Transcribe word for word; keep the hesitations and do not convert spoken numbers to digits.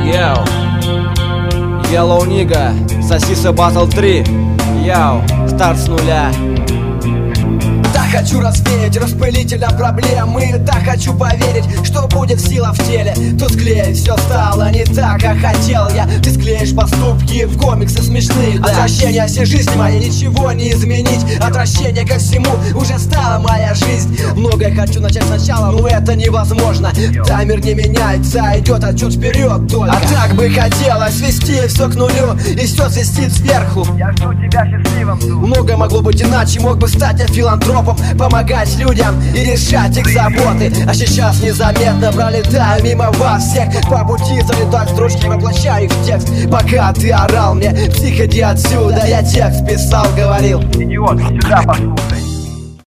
Йоу, Yellow Nigga, Сосиса Battle три. Йоу, старт с нуля. Так хочу развеять распылителя проблемы. Так хочу поверить, что будет сила в теле. Тусклее все стало не так, как хотел я. Ты склеишь поступки в комиксы смешные, да. Отвращение всей жизни моей ничего не изменить. Отвращение ко всему уже стала моя жизнь. Многое хочу начать сначала, но это невозможно. Таймер не меняется, идет отчет вперед только. А так бы хотелось свести все к нулю, и все свистит сверху. Я жду тебя счастливым. Многое могло быть иначе, мог бы стать я филантропом, помогать людям и решать их заботы. А сейчас незаметно пролетаю мимо вас всех. По пути залетают строчки, воплощаю их в текст. Пока ты орал мне: псих, иди отсюда, я текст писал, говорил: Идиот, сюда послушай.